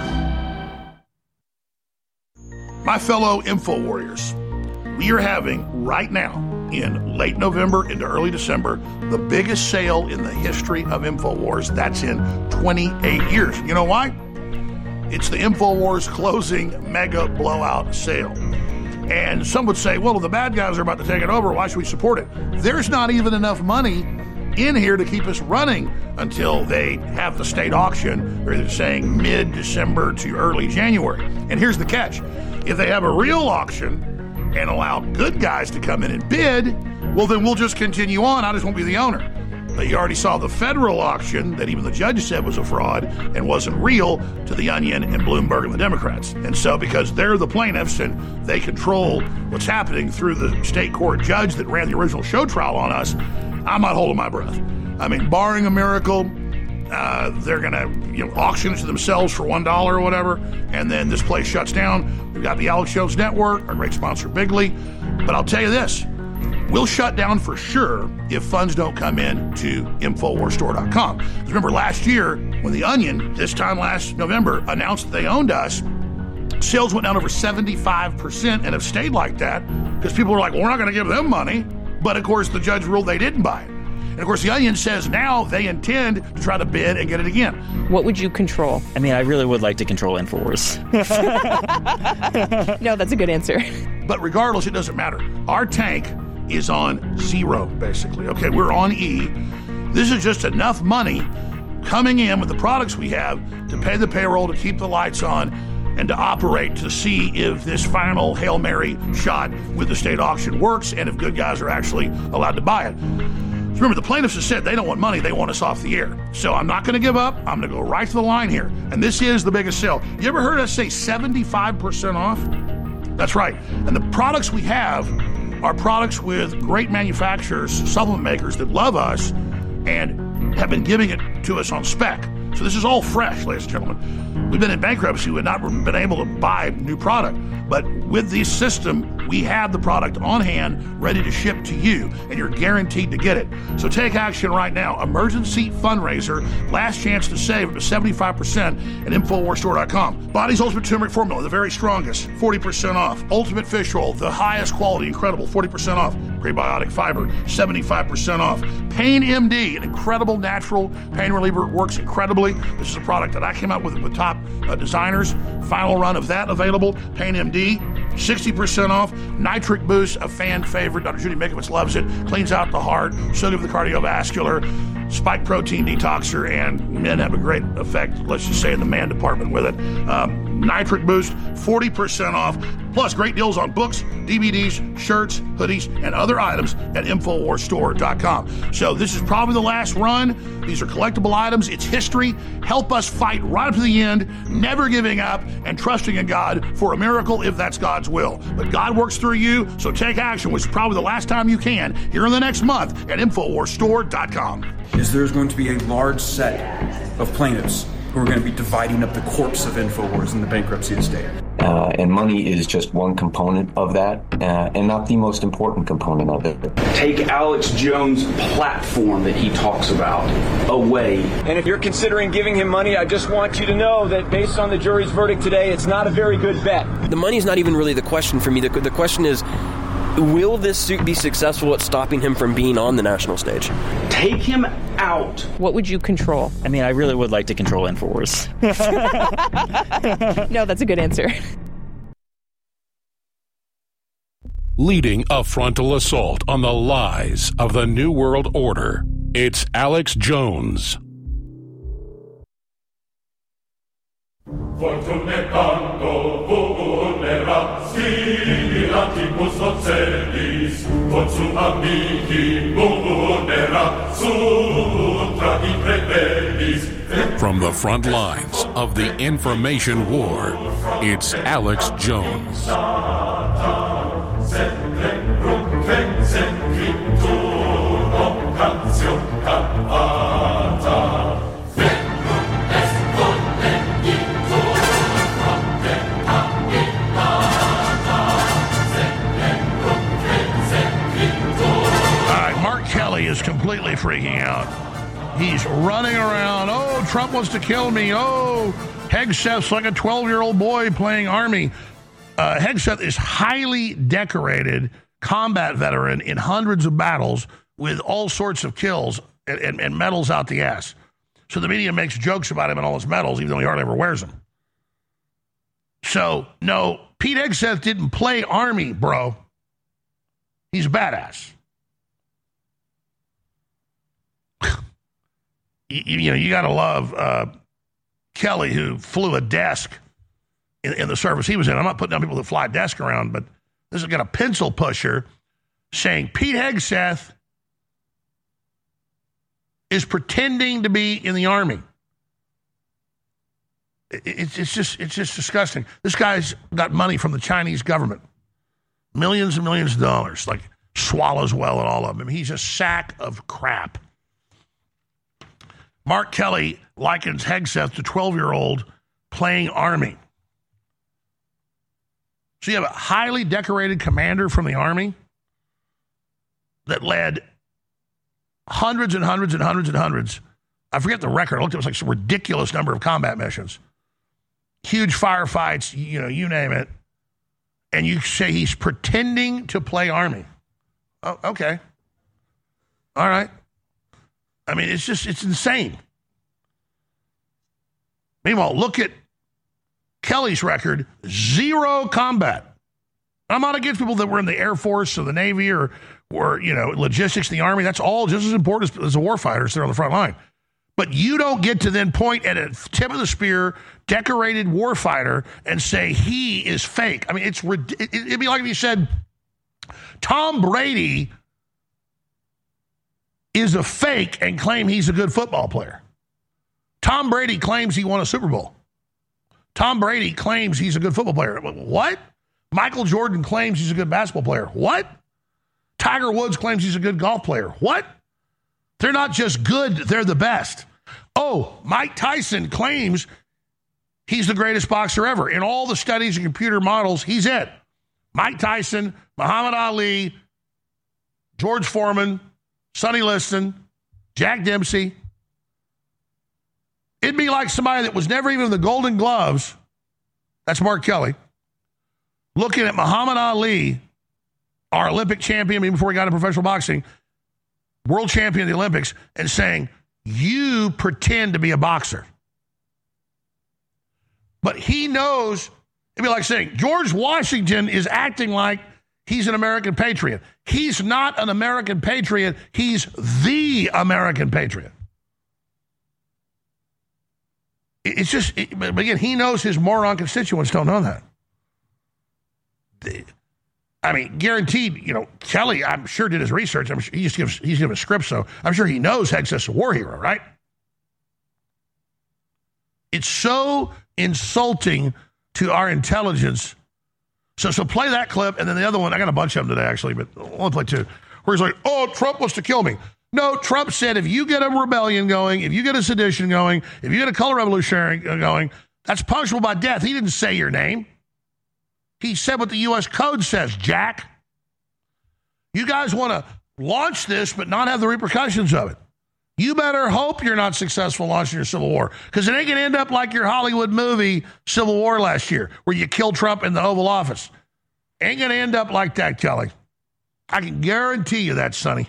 My fellow info warriors, we are having right now, in late November into early December, the biggest sale in the history of InfoWars. That's in 28 years. You know why? It's the InfoWars closing mega blowout sale. And some would say, well, if the bad guys are about to take it over, why should we support it? There's not even enough money in here to keep us running until they have the state auction, or they're saying mid-December to early January. And here's the catch. If they have a real auction and allow good guys to come in and bid, well, then we'll just continue on. I just won't be the owner. But you already saw the federal auction that even the judge said was a fraud and wasn't real to the Onion and Bloomberg and the Democrats. And so because they're the plaintiffs and they control what's happening through the state court judge that ran the original show trial on us, I'm not holding my breath. I mean, barring a miracle, they're going to auction it to themselves for $1 or whatever, and then this place shuts down. We've got the Alex Jones Network, our great sponsor, Bigly. But I'll tell you this, we'll shut down for sure if funds don't come in to InfoWarsStore.com. Remember last year when The Onion, this time last November, announced that they owned us, sales went down over 75% and have stayed like that because people were like, well, we're not going to give them money. But, of course, the judge ruled they didn't buy it. And, of course, The Onion says now they intend to try to bid and get it again. What would you control? I mean, I really would like to control InfoWars. No, that's a good answer. But regardless, it doesn't matter. Our tank is on zero, basically. Okay, we're on E. This is just enough money coming in with the products we have to pay the payroll, to keep the lights on, and to operate to see if this final Hail Mary shot with the state auction works and if good guys are actually allowed to buy it. Remember, the plaintiffs have said they don't want money, they want us off the air. So I'm not going to give up. I'm going to go right to the line here. And this is the biggest sale. You ever heard us say 75% off? That's right. And the products we have are products with great manufacturers, supplement makers that love us and have been giving it to us on spec. So this is all fresh, ladies and gentlemen. We've been in bankruptcy. We've not been able to buy new product. But with this system, we have the product on hand, ready to ship to you, and you're guaranteed to get it. So take action right now. Emergency fundraiser. Last chance to save up to 75% at InfoWarsStore.com. Body's Ultimate Turmeric Formula, the very strongest, 40% off. Ultimate Fish Oil, the highest quality, incredible, 40% off. Prebiotic Fiber, 75% off. Pain MD, an incredible natural pain reliever, works incredibly. This is a product that I came out with top designers. Final run of that available. Pain MD, 60% off. Nitric Boost, a fan favorite. Dr. Judy Mikovits loves it. Cleans out the heart, so good for the cardiovascular. Spike protein detoxer, and men have a great effect, let's just say, in the man department with it. Nitric Boost, 40% off. Plus, great deals on books, DVDs, shirts, hoodies, and other items at InfoWarsStore.com. So this is probably the last run. These are collectible items. It's history. Help us fight right up to the end, never giving up, and trusting in God for a miracle if that's God's will. But God works through you, so take action, which is probably the last time you can, here in the next month at InfoWarsStore.com. Is there's going to be a large set of plaintiffs who are going to be dividing up the corpse of InfoWars in the bankruptcy estate. And money is just one component of that, and not the most important component of it. Take Alex Jones' platform that he talks about away. And if you're considering giving him money, I just want you to know that based on the jury's verdict today, it's not a very good bet. The money's not even really the question for me. The question is, will this suit be successful at stopping him from being on the national stage? Take him out. What would you control? I mean, I really would like to control InfoWars. No, that's a good answer. Leading a frontal assault on the lies of the New World Order, it's Alex Jones. From the front lines of the information war, it's Alex Jones. Is completely freaking out. He's running around. Oh, Trump wants to kill me. Oh, Hegseth's like a 12-year-old boy playing Army. Hegseth is highly decorated combat veteran in hundreds of battles with all sorts of kills and medals out the ass. So the media makes jokes about him and all his medals, even though he hardly ever wears them. So, no, Pete Hegseth didn't play Army, bro. He's a badass. You got to love Kelly, who flew a desk in the service he was in. I'm not putting down people that fly a desk around, but this has got a pencil pusher saying Pete Hegseth is pretending to be in the Army. It's just disgusting. This guy's got money from the Chinese government, millions and millions of dollars, like swallows well at all of them. He's a sack of crap. Mark Kelly likens Hegseth to 12-year-old playing Army. So you have a highly decorated commander from the Army that led hundreds and hundreds and hundreds and hundreds. I forget the record. I looked, it was like some ridiculous number of combat missions. Huge firefights, you name it. And you say he's pretending to play Army. Oh, okay. All right. I mean, it's insane. Meanwhile, look at Kelly's record, 0 combat. I'm not against people that were in the Air Force or the Navy or logistics in the Army. That's all just as important as the warfighters that are on the front line. But you don't get to then point at a tip of the spear, decorated warfighter and say he is fake. I mean, it'd be like if you said Tom Brady is a fake and claim he's a good football player. Tom Brady claims he won a Super Bowl. Tom Brady claims he's a good football player. What? Michael Jordan claims he's a good basketball player. What? Tiger Woods claims he's a good golf player. What? They're not just good, they're the best. Oh, Mike Tyson claims he's the greatest boxer ever. In all the studies and computer models, he's it. Mike Tyson, Muhammad Ali, George Foreman, Sonny Liston, Jack Dempsey. It'd be like somebody that was never even in the Golden Gloves, that's Mark Kelly, looking at Muhammad Ali, our Olympic champion even before he got into professional boxing, world champion of the Olympics, and saying, you pretend to be a boxer. But he knows, it'd be like saying, George Washington is acting like he's an American patriot. He's not an American patriot. He's the American patriot. It's just, but again, he knows his moron constituents don't know that. I mean, guaranteed, Kelly, I'm sure did his research. I'm sure he's given a script, so I'm sure he knows Hegseth's a war hero, right? It's so insulting to our intelligence. So play that clip, and then the other one, I got a bunch of them today, actually, but I'll only play 2, where he's like, oh, Trump wants to kill me. No, Trump said if you get a rebellion going, if you get a sedition going, if you get a color revolution going, that's punishable by death. He didn't say your name. He said what the U.S. Code says, Jack. You guys want to launch this but not have the repercussions of it. You better hope you're not successful launching your civil war, because it ain't going to end up like your Hollywood movie Civil War last year where you killed Trump in the Oval Office. Ain't going to end up like that, Kelly. I can guarantee you that, Sonny.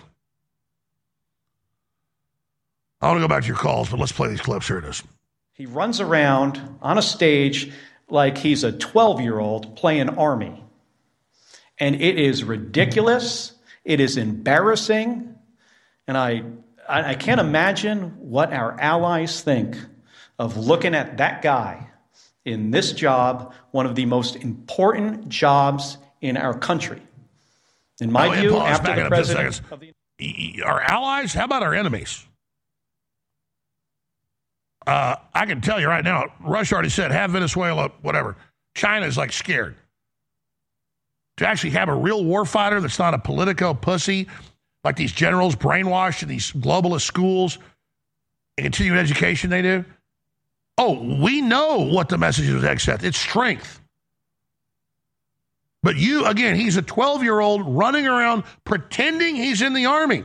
I want to go back to your calls, but let's play these clips. Here it is. He runs around on a stage like he's a 12-year-old playing Army. And it is ridiculous. It is embarrassing. And I can't imagine what our allies think of looking at that guy in this job, one of the most important jobs in our country. In my view, after the president of the... Our allies? How about our enemies? I can tell you right now, Russia already said, have Venezuela, whatever. China's like scared. To actually have a real warfighter that's not a politico pussy, like these generals brainwashed in these globalist schools and continuing education they do. Oh, we know what the message is, Hegseth. It's strength. But again, he's a 12-year-old running around pretending he's in the Army.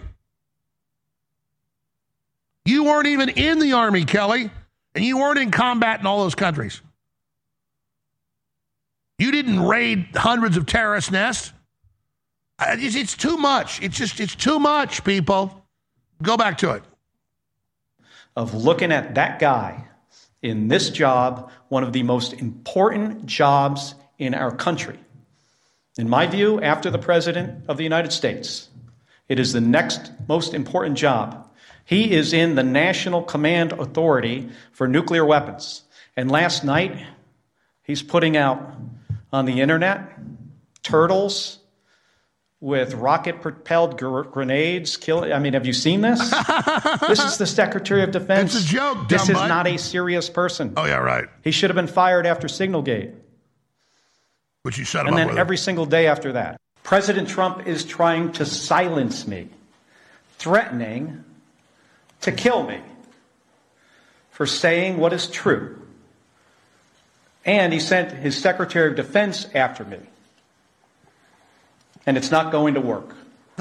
You weren't even in the Army, Kelly, and you weren't in combat in all those countries. You didn't raid hundreds of terrorist nests. It's too much. It's too much, people. Go back to it. Of looking at that guy in this job, one of the most important jobs in our country. In my view, after the President of the United States, it is the next most important job. He is in the National Command Authority for Nuclear Weapons. And last night, he's putting out on the internet turtles with rocket-propelled grenades. Have you seen this? This is the Secretary of Defense. It's a joke, This is not a serious person. Oh, yeah, right. He should have been fired after Signalgate. Which you set him and up then with every single day after that. President Trump is trying to silence me, threatening to kill me. for saying what is true. And he sent his Secretary of Defense after me. And it's not going to work.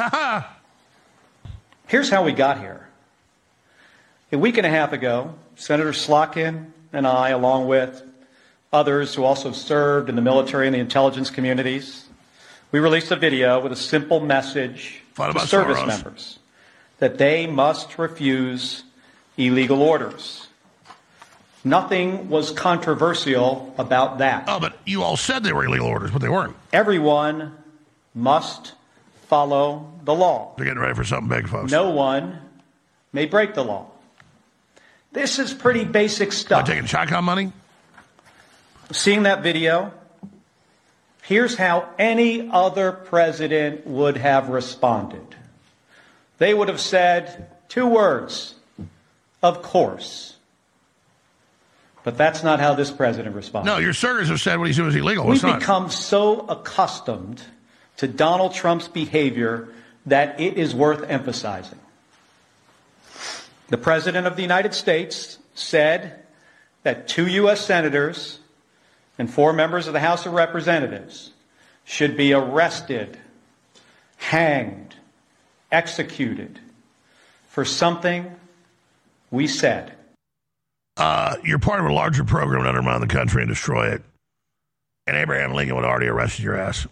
Here's how we got here. A week and a half ago, Senator Slotkin and I, along with others who also served in the military and the intelligence communities, we released a video with a simple message to service members that they must refuse illegal orders. Nothing was controversial about that. Oh, but you all said they were illegal orders, but they weren't. Everyone must follow the law. They're getting ready for something big, folks. No one may break the law. This is pretty basic stuff. Taking Chicom money? Seeing that video, here's how any other president would have responded. They would have said 2 words, of course. But that's not how this president responded. No, your senators have said what he's doing is illegal. We've become so accustomed to Donald Trump's behavior that it is worth emphasizing. The President of the United States said that 2 U.S. senators and 4 members of the House of Representatives should be arrested, hanged, executed for something we said. You're part of a larger program to undermine the country and destroy it. And Abraham Lincoln would have already arrested your ass.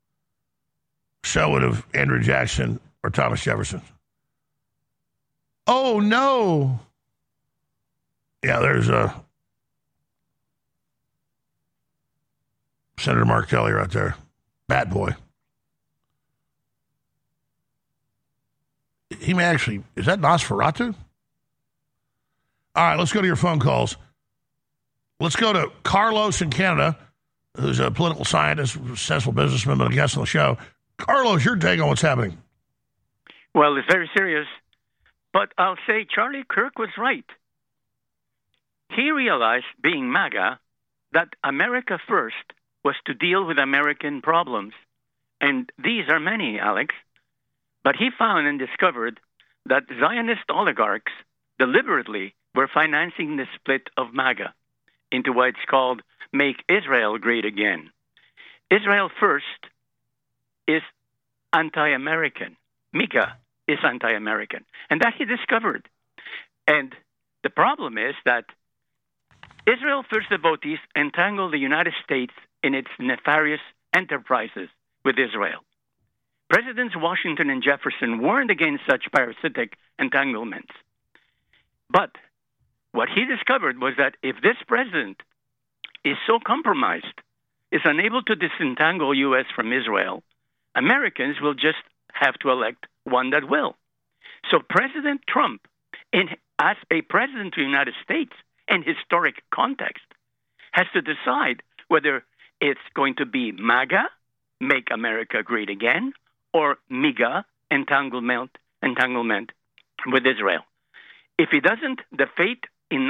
So would have Andrew Jackson or Thomas Jefferson. Oh, no. Yeah, there's Senator Mark Kelly right there. Bad boy. He may actually, is that Nosferatu? All right, let's go to your phone calls. Let's go to Carlos in Canada, who's a political scientist, successful businessman, but a guest on the show. Carlos, your take on what's happening. Well, it's very serious, but I'll say Charlie Kirk was right. He realized, being MAGA, that America first was to deal with American problems. And these are many, Alex. But he found and discovered that Zionist oligarchs deliberately were financing the split of MAGA into what it's called Make Israel Great Again. Israel first is anti-American. MAGA is anti-American. And that he discovered. And the problem is that Israel first devotees entangle the United States in its nefarious enterprises with Israel. Presidents Washington and Jefferson warned against such parasitic entanglements. But what he discovered was that if this president is so compromised, is unable to disentangle U.S. from Israel, Americans will just have to elect one that will. So President Trump, as a president of the United States, in historic context, has to decide whether it's going to be MAGA, Make America Great Again, or MIGA, entanglement with Israel. If he doesn't, the fate in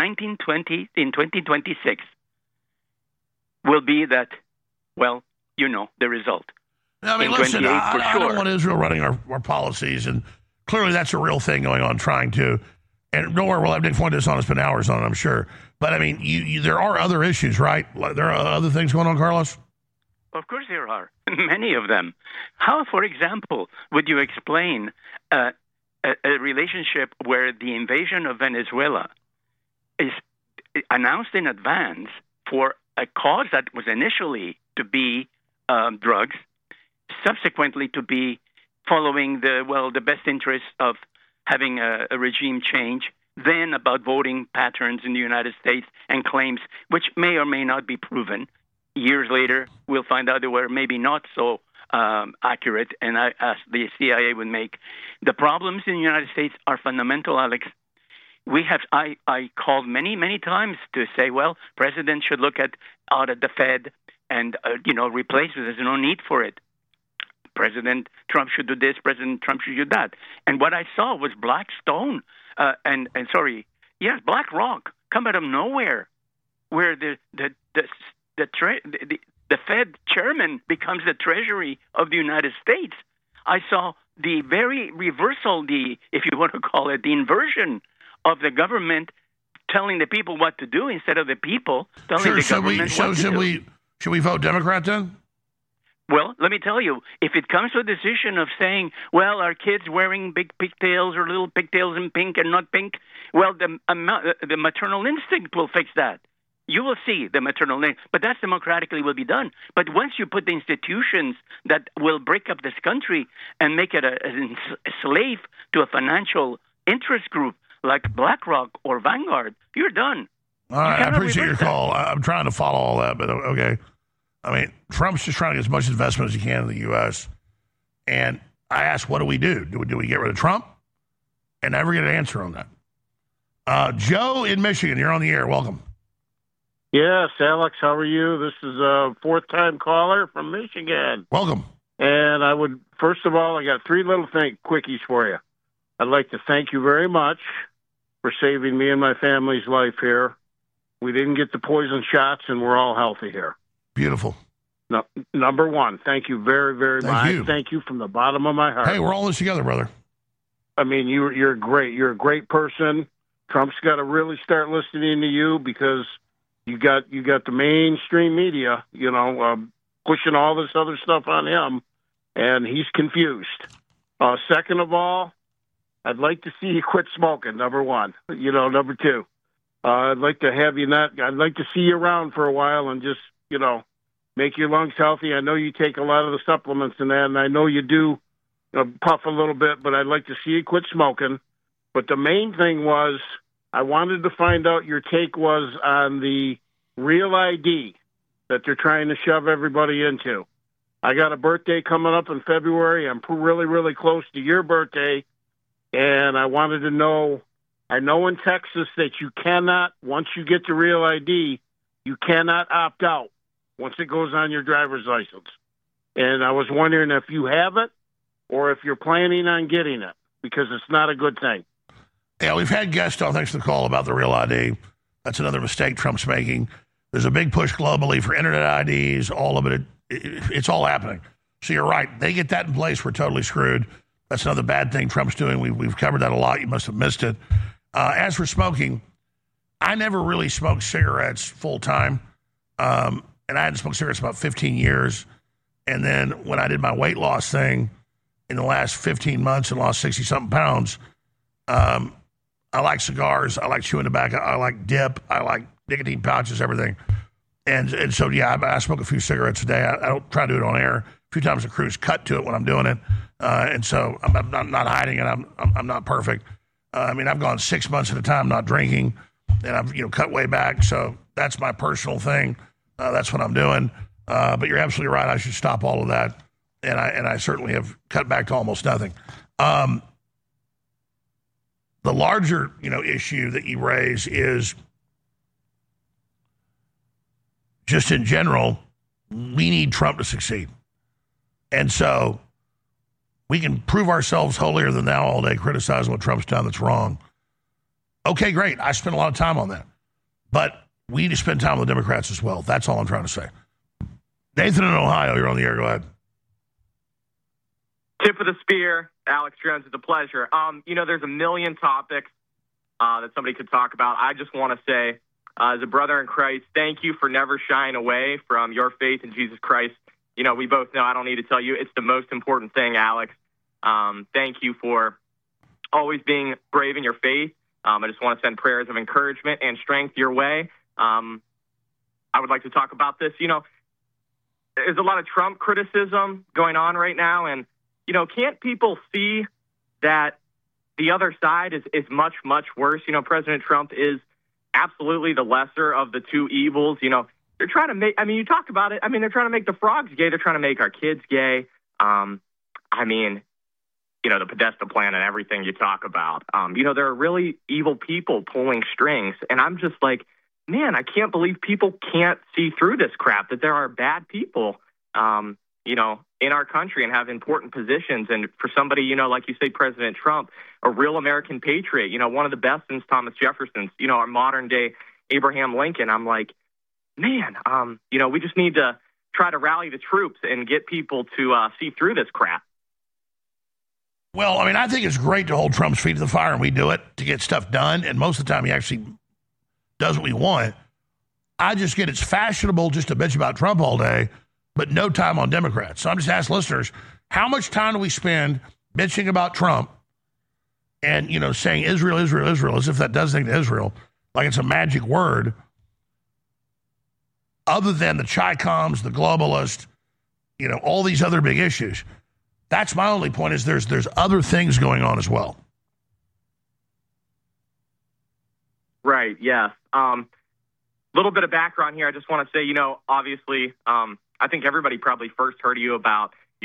2026 will be that, well, you know the result. I mean, listen, I don't want Israel running our policies, and clearly that's a real thing going on, trying to. And don't worry, we'll have Nick Fuentes on. Spend hours on it, I'm sure. But, I mean, there are other issues, right? There are other things going on, Carlos? Of course there are, many of them. How, for example, would you explain a relationship where the invasion of Venezuela is announced in advance for a cause that was initially to be drugs, subsequently to be following the best interests of having a regime change, then about voting patterns in the United States and claims which may or may not be proven. Years later, we'll find out they were maybe not so accurate, and as the CIA would make. The problems in the United States are fundamental, Alex. I called many times to say, well, president should look at audit the Fed and replace it. There's no need for it. President Trump should do this. President Trump should do that. And what I saw was Blackstone Black Rock come out of nowhere, where the Fed chairman becomes the Treasury of the United States. I saw the very reversal, if you want to call it, the inversion of the government telling the people what to do instead of the people telling the government what to do. Should we vote Democrat then? Well, let me tell you, if it comes to a decision of saying, well, are kids wearing big pigtails or little pigtails in pink and not pink? Well, the maternal instinct will fix that. You will see the maternal instinct, but that's democratically will be done. But once you put the institutions that will break up this country and make it a slave to a financial interest group like BlackRock or Vanguard, you're done. All right, I appreciate your call. I'm trying to follow all that, but okay. I mean, Trump's just trying to get as much investment as he can in the U.S. And I asked, what do we do? Do we get rid of Trump? And never get an answer on that. Joe in Michigan, you're on the air. Welcome. Yes, Alex, how are you? This is a fourth-time caller from Michigan. Welcome. And I would, first of all, I got three little quickies for you. I'd like to thank you very much for saving me and my family's life here. We didn't get the poison shots, and we're all healthy here. Beautiful. No, number one, thank you very, very much. Thank you from the bottom of my heart. Hey, we're all in this together, brother. I mean, you're great. You're a great person. Trump's got to really start listening to you because you got the mainstream media, pushing all this other stuff on him, and he's confused. Second of all, I'd like to see you quit smoking. Number one, number two, I'd like to have you I'd like to see you around for a while and just, make your lungs healthy. I know you take a lot of the supplements and that, and I know you do puff a little bit, but I'd like to see you quit smoking. But the main thing was I wanted to find out your take was on the Real ID that they're trying to shove everybody into. I got a birthday coming up in February. I'm really, really close to your birthday, and I wanted to know, I know in Texas that you cannot, once you get to Real ID, you cannot opt out once it goes on your driver's license. And I was wondering if you have it or if you're planning on getting it, because it's not a good thing. Yeah, we've had guests on, thanks for the call, about the Real ID. That's another mistake Trump's making. There's a big push globally for internet IDs, all of it. It's all happening. So you're right. They get that in place, we're totally screwed. That's another bad thing Trump's doing. We've covered that a lot. You must have missed it. As for smoking, I never really smoked cigarettes full time. And I hadn't smoked cigarettes about 15 years. And then when I did my weight loss thing in the last 15 months and lost 60-something pounds, I like cigars. I like chewing tobacco. I like dip. I like nicotine pouches, everything. And so, yeah, I smoke a few cigarettes a day. I don't try to do it on air. A few times the crew's cut to it when I'm doing it. And so I'm not hiding it. I'm not perfect. I mean, I've gone 6 months at a time not drinking, and I've cut way back. So that's my personal thing. That's what I'm doing. But you're absolutely right. I should stop all of that. And I certainly have cut back to almost nothing. The larger, issue that you raise is just in general, we need Trump to succeed. And so we can prove ourselves holier than thou all day criticizing what Trump's done that's wrong. Okay, great. I spent a lot of time on that. But we need to spend time with the Democrats as well. That's all I'm trying to say. Nathan in Ohio, you're on the air. Go ahead. Tip of the spear, Alex Jones, it's a pleasure. There's a million topics that somebody could talk about. I just want to say, as a brother in Christ, thank you for never shying away from your faith in Jesus Christ. We both know, I don't need to tell you, it's the most important thing, Alex. Thank you for always being brave in your faith. I just want to send prayers of encouragement and strength your way. I would like to talk about this. There's a lot of Trump criticism going on right now, and can't people see that the other side is much, much worse? President Trump is absolutely the lesser of the two evils. They're trying to make, you talk about it. They're trying to make the frogs gay. They're trying to make our kids gay. The Podesta plan and everything you talk about. There are really evil people pulling strings. And I'm just like, man, I can't believe people can't see through this crap, that there are bad people, in our country and have important positions. And for somebody, like you say, President Trump, a real American patriot, one of the best since Thomas Jefferson, our modern day Abraham Lincoln. I'm like, man, we just need to try to rally the troops and get people to see through this crap. Well, I think it's great to hold Trump's feet to the fire, and we do it to get stuff done. And most of the time, he actually does what we want. I just get it's fashionable just to bitch about Trump all day, but no time on Democrats. So I'm just asking listeners, how much time do we spend bitching about Trump and, saying Israel, Israel, Israel, as if that does anything to Israel, like it's a magic word, other than the Chi-Coms, the globalists, all these other big issues. That's my only point is there's other things going on as well. Right, yes. Little bit of background here. I just want to say, obviously, I think everybody probably first heard of you about, they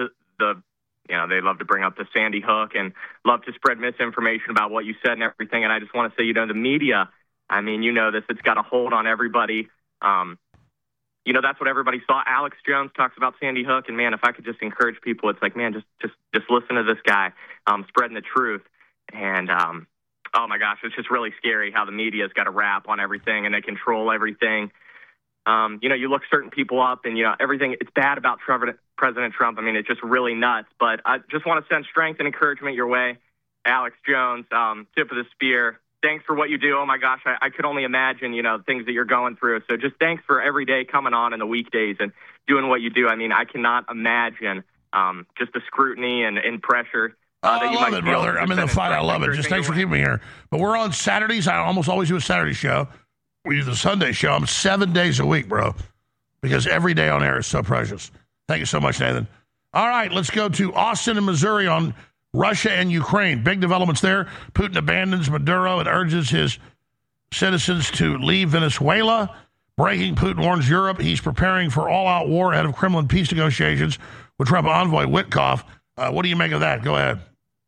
love to bring up the Sandy Hook and love to spread misinformation about what you said and everything. And I just want to say, the media, I mean, this, it's got a hold on everybody. That's what everybody saw. Alex Jones talks about Sandy Hook, and man, if I could just encourage people, it's like, man, just listen to this guy, spreading the truth. And, oh my gosh, it's just really scary how the media's got a rap on everything and they control everything. You look certain people up and, everything, it's bad about President Trump. I mean, it's just really nuts. But I just want to send strength and encouragement your way. Alex Jones, tip of the spear. Thanks for what you do. Oh my gosh, I could only imagine, things that you're going through. So just thanks for every day coming on in the weekdays and doing what you do. I mean, I cannot imagine just the scrutiny and pressure. I love it, brother. I'm in the fight. I love it. Just thanks for keeping me here. But we're on Saturdays. I almost always do a Saturday show. We do the Sunday show. I'm 7 days a week, bro, because every day on air is so precious. Thank you so much, Nathan. All right, let's go to Austin in Missouri on Russia and Ukraine. Big developments there. Putin abandons Maduro and urges his citizens to leave Venezuela. Breaking, Putin warns Europe he's preparing for all-out war ahead of Kremlin peace negotiations with Trump envoy Witkoff. What do you make of that? Go ahead.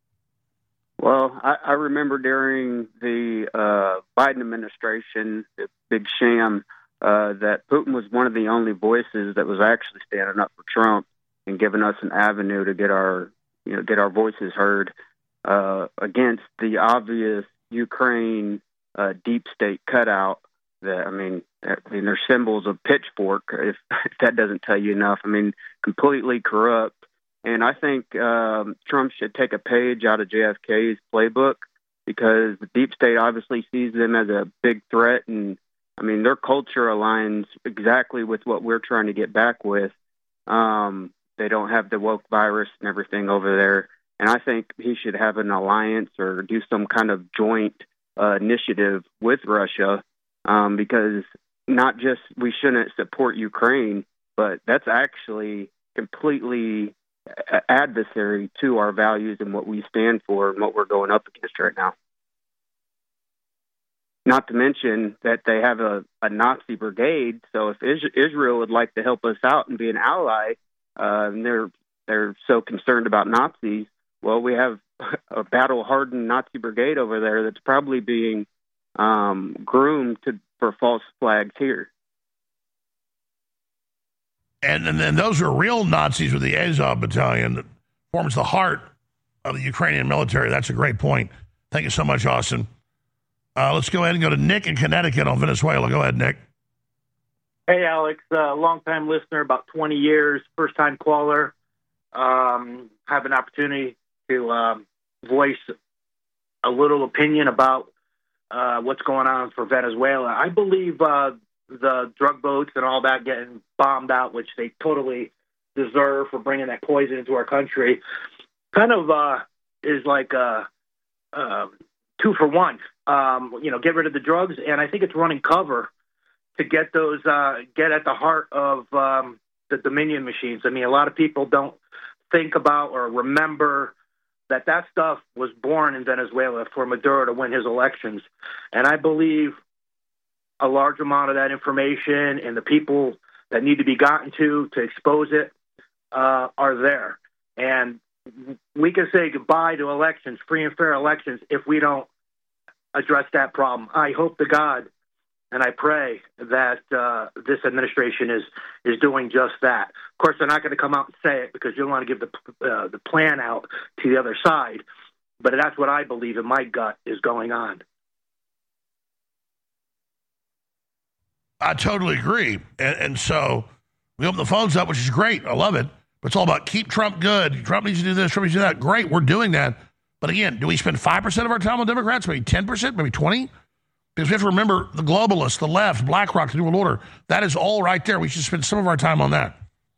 Well, I remember during the Biden administration, the big sham, that Putin was one of the only voices that was actually standing up for Trump and giving us an avenue to get our voices heard against the obvious Ukraine deep state cutout. They're symbols of pitchfork. If that doesn't tell you enough, completely corrupt. And I think Trump should take a page out of JFK's playbook because the deep state obviously sees them as a big threat. And, their culture aligns exactly with what we're trying to get back with. They don't have the woke virus and everything over there. And I think he should have an alliance or do some kind of joint initiative with Russia because not just we shouldn't support Ukraine, but that's actually completely adversary to our values and what we stand for and what we're going up against right now. Not to mention that they have a Nazi brigade. So if Israel would like to help us out and be an ally, and they're so concerned about Nazis, well, we have a battle-hardened Nazi brigade over there that's probably being groomed for false flags here. And then those are real Nazis with the Azov battalion that forms the heart of the Ukrainian military. That's a great point. Thank you so much, Austin. Let's go ahead and go to Nick in Connecticut on Venezuela. Go ahead, Nick. Hey, Alex, long-time listener, about 20 years, first-time caller. Have an opportunity to voice a little opinion about what's going on for Venezuela. I believe the drug boats and all that getting bombed out, which they totally deserve for bringing that poison into our country, kind of is like 2 for 1. Get rid of the drugs, and I think it's running cover to get those get at the heart of the Dominion machines. A lot of people don't think about or remember that stuff was born in Venezuela for Maduro to win his elections, and I believe a large amount of that information and the people that need to be gotten to expose it are there. And we can say goodbye to elections, free and fair elections, if we don't address that problem. I hope to God and I pray that this administration is doing just that. Of course, they're not going to come out and say it because you don't want to give the plan out to the other side. But that's what I believe in my gut is going on. I totally agree. And so we open the phones up, which is great. I love it. But it's all about keep Trump good. Trump needs to do this. Trump needs to do that. Great. We're doing that. But again, do we spend 5% of our time on Democrats? Maybe 10%? Maybe 20%? Because we have to remember the globalists, the left, BlackRock, the New World Order. That is all right there. We should spend some of our time on that.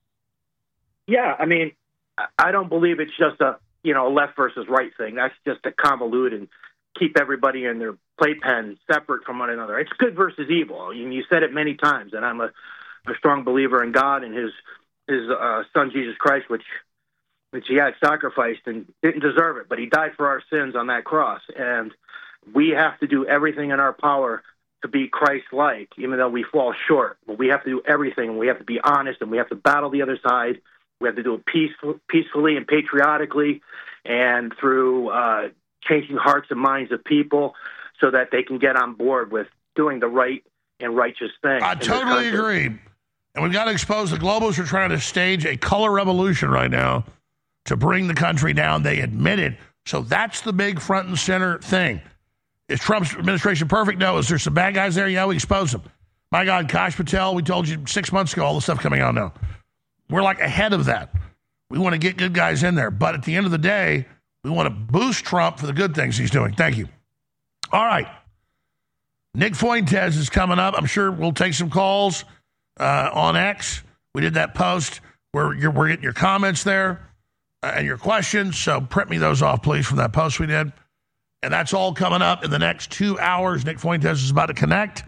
Yeah, I mean, I don't believe it's just a left versus right thing. That's just to convolute and keep everybody in their playpen separate from one another. It's good versus evil. And you said it many times, and I'm a strong believer in God and his son Jesus Christ, which he had sacrificed and didn't deserve it, but he died for our sins on that cross. And we have to do everything in our power to be Christ-like, even though we fall short. But we have to do everything, and we have to be honest, and we have to battle the other side. We have to do it peacefully and patriotically, and through changing hearts and minds of people so that they can get on board with doing the right and righteous thing. I totally agree. And we've got to expose the globalists are trying to stage a color revolution right now to bring the country down. They admit it. So that's the big front and center thing. Is Trump's administration perfect? No. Is there some bad guys there? Yeah, we expose them. My God, Kash Patel, we told you 6 months ago, all the stuff coming out now. We're like ahead of that. We want to get good guys in there. But at the end of the day, we want to boost Trump for the good things he's doing. Thank you. All right. Nick Fuentes is coming up. I'm sure we'll take some calls on X. We did that post where we're getting your comments there and your questions. So print me those off, please, from that post we did. And that's all coming up in the next 2 hours. Nick Fuentes is about to connect.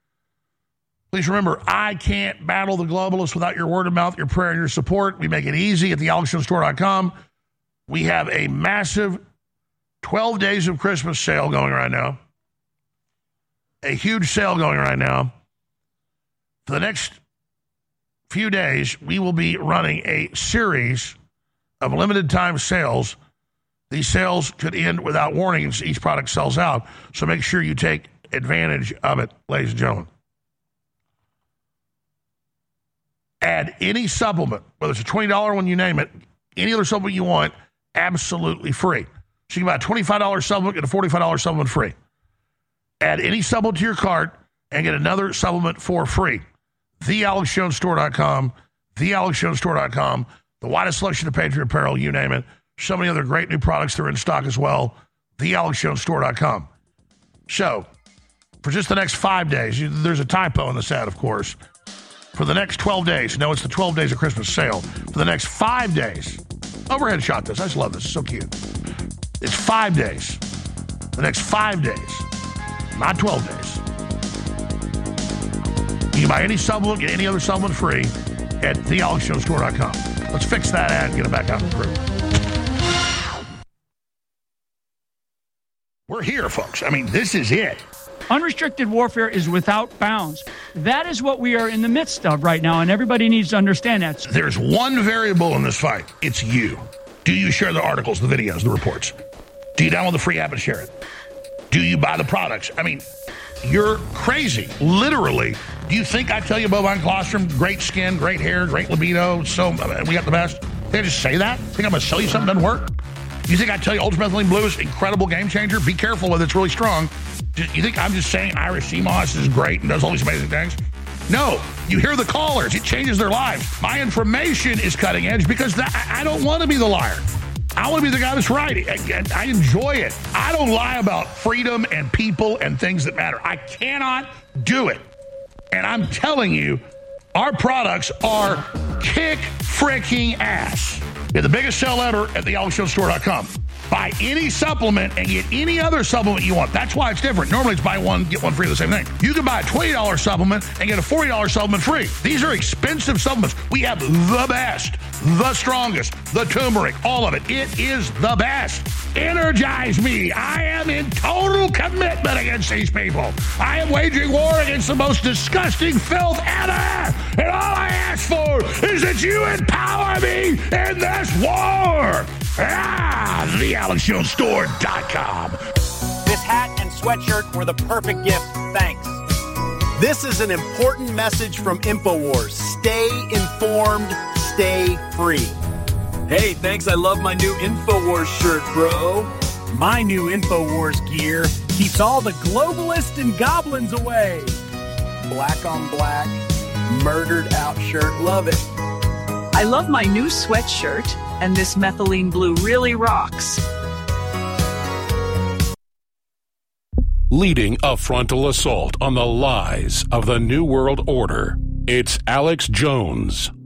Please remember, I can't battle the globalists without your word of mouth, your prayer, and your support. We make it easy at thealexjonestore.com. We have a massive 12 days of Christmas sale going right now. A huge sale going right now. For the next few days, we will be running a series of limited time sales. These sales could end without warning as each product sells out. So make sure you take advantage of it, ladies and gentlemen. Add any supplement, whether it's a $20 one, you name it, any other supplement you want, absolutely free. So you can buy a $25 supplement, get a $45 supplement free. Add any supplement to your cart and get another supplement for free. TheAlexJonesStore.com, TheAlexJonesStore.com, the widest selection of Patriot apparel, you name it. So many other great new products that are in stock as well. TheAlexJonesStore.com. So, for just the next 5 days, there's a typo in this ad, of course. For the next 12 days, no, it's the 12 days of Christmas sale. For the next 5 days, overhead shot this. I just love this. It's so cute. It's 5 days. The next 5 days, not 12 days. You can buy any supplement, get any other supplement free at TheAlexJonesStore.com. Let's fix that ad and get it back out in the crew. We're here, folks. I mean, this is it. Unrestricted warfare is without bounds. That is what we are in the midst of right now, and everybody needs to understand that. There's one variable in this fight. It's you. Do you share the articles, the videos, the reports? Do you download the free app and share it? Do you buy the products? I mean, you're crazy. Literally. Do you think I tell you bovine colostrum, great skin, great hair, great libido, so we got the best? Think I just say that? Think I'm going to sell you something that doesn't work? You think I tell you ultramethylene blue is incredible game changer? Be careful with it. It's really strong. You think I'm just saying Irish sea moss is great and does all these amazing things? No. You hear the callers. It changes their lives. My information is cutting edge because I don't want to be the liar. I want to be the guy that's right. I enjoy it. I don't lie about freedom and people and things that matter. I cannot do it. And I'm telling you, our products are kick freaking ass. They're the biggest sale ever at thealexjonestore.com. Buy any supplement and get any other supplement you want. That's why it's different. Normally it's buy one, get one free, the same thing. You can buy a $20 supplement and get a $40 supplement free. These are expensive supplements. We have the best, the strongest, the turmeric, all of it. It is the best. Energize me. I am in total commitment against these people. I am waging war against the most disgusting filth ever. And all I ask for is that you empower me in this war. TheAlexJonesStore.com. This hat and sweatshirt were the perfect gift. Thanks. This is an important message from InfoWars. Stay informed, stay free. Hey, thanks. I love my new InfoWars shirt, bro. My new InfoWars gear keeps all the globalists and goblins away. Black on black, murdered out shirt. Love it. I love my new sweatshirt, and this methylene blue really rocks. leading a frontal assault on the lies of the New World Order. It's Alex Jones